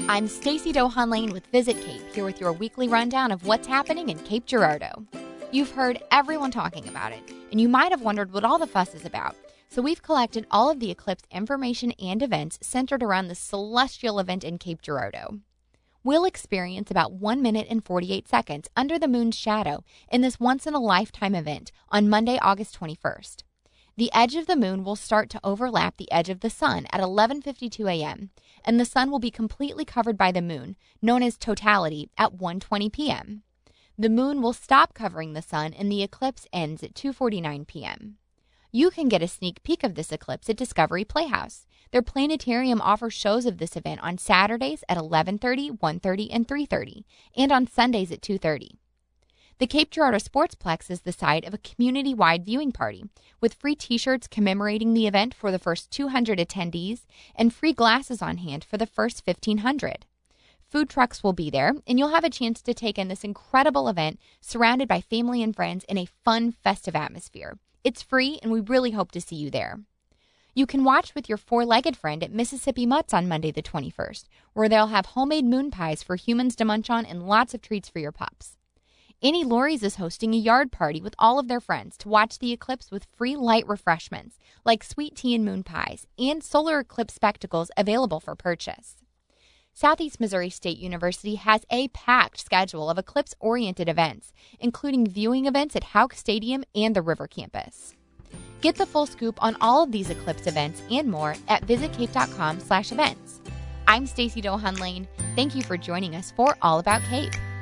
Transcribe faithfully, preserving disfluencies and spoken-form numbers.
I'm Stacey Dohan Lane with Visit Cape, here with your weekly rundown of what's happening in Cape Girardeau. You've heard everyone talking about it, and you might have wondered what all the fuss is about. So we've collected all of the eclipse information and events centered around the celestial event in Cape Girardeau. We'll experience about one minute and forty-eight seconds under the moon's shadow in this once-in-a-lifetime event on Monday, August twenty-first. The edge of the moon will start to overlap the edge of the sun at eleven fifty-two a.m., and the sun will be completely covered by the moon, known as totality, at one twenty p.m. The moon will stop covering the sun and the eclipse ends at two forty-nine p.m. You can get a sneak peek of this eclipse at Discovery Playhouse. Their planetarium offers shows of this event on Saturdays at eleven thirty, one thirty, and three thirty, and on Sundays at two thirty. The Cape Girardeau Sportsplex is the site of a community-wide viewing party, with free t-shirts commemorating the event for the first two hundred attendees and free glasses on hand for the first fifteen hundred. Food trucks will be there, and you'll have a chance to take in this incredible event surrounded by family and friends in a fun, festive atmosphere. It's free, and we really hope to see you there. You can watch with your four-legged friend at Mississippi Mutts on Monday the twenty-first, where they'll have homemade moon pies for humans to munch on and lots of treats for your pups. Annie Laurie's is hosting a yard party with all of their friends to watch the eclipse with free light refreshments like sweet tea and moon pies and solar eclipse spectacles available for purchase. Southeast Missouri State University has a packed schedule of eclipse-oriented events, including viewing events at Houck Stadium and the River Campus. Get the full scoop on all of these eclipse events and more at visitcape.com slash events. I'm Stacey Dohan Lane. Thank you for joining us for All About Cape.